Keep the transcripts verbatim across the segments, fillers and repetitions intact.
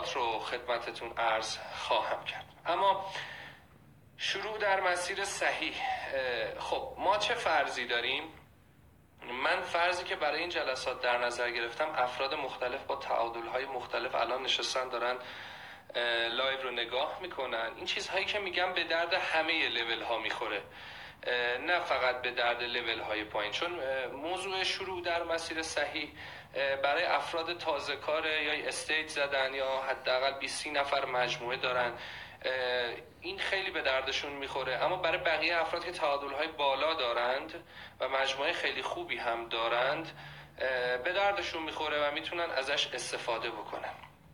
نکات رو خدمتتون عرض خواهم کرد. اما شروع در مسیر صحیح. خب ما چه فرضی داریم؟ من فرضی که برای این جلسات در نظر گرفتم، افراد مختلف با تعادل‌های مختلف الان نشستن دارن لایو رو نگاه میکنن. این چیزهایی که میگم به درد همه لیول ها میخوره، نه فقط به درد لیول های پایین، چون موضوع شروع در مسیر صحیح برای افراد تازه کاره یا استیج زدن یا حداقل بیست نفر مجموعه دارن، این خیلی به دردشون میخوره. اما برای بقیه افراد که تعادل های بالا دارند و مجموعه خیلی خوبی هم دارند به دردشون میخوره و میتونن ازش استفاده بکنن.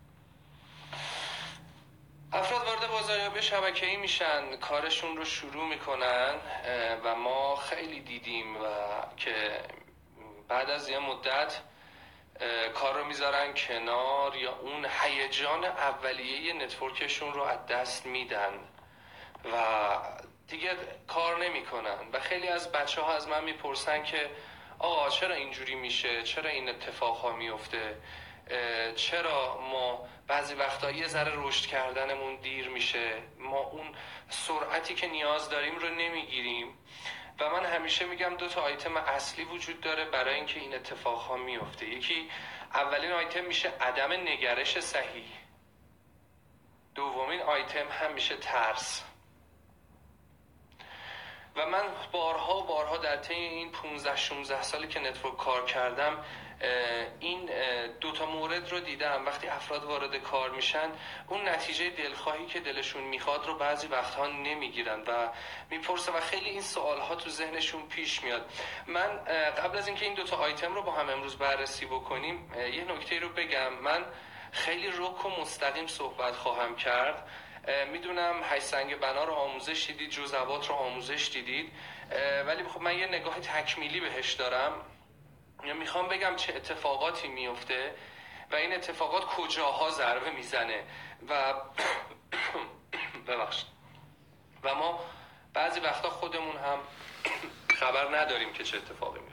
افراد وارد بازاریابی شبکه‌ای میشن، کارشون رو شروع میکنن و ما خیلی دیدیم و که بعد از یه مدت کار رو میذارن کنار یا اون هیجان اولیه نتورکشون رو از دست میدن و دیگه کار نمیکنن. و خیلی از بچه ها از من میپرسن که آقا چرا اینجوری میشه؟ چرا این اتفاق ها میفته؟ چرا ما بعضی وقتا یه ذره رشد کردنمون دیر میشه؟ ما اون سرعتی که نیاز داریم رو نمیگیریم؟ و من همیشه میگم دو تا آیتم اصلی وجود داره برای اینکه این اتفاق ها میفته. یکی اولین آیتم میشه عدم نگرش صحیح، دومین آیتم هم میشه ترس. و من بارها و بارها در طی این پانزده شانزده سالی که نتورک کار کردم این دوتا مورد رو دیدم. وقتی افراد وارد کار میشن اون نتیجه دلخواهی که دلشون میخواد رو بعضی وقتها نمیگیرن و میپرسه و خیلی این سوال ها تو ذهنشون پیش میاد. من قبل از اینکه این دوتا آیتم رو با هم امروز بررسی بکنیم یه نکته رو بگم. من خیلی رک و مستقیم صحبت خواهم کرد. میدونم هشت سنگ بنا رو آموزش دیدید، جزوات رو آموزش دیدید، ولی خب من یه نگاه تکمیلی بهش دارم. میخوام بگم چه اتفاقاتی میفته و این اتفاقات کجاها ضربه میزنه و ببخشید و ما بعضی وقتا خودمون هم خبر نداریم که چه اتفاقی میفته.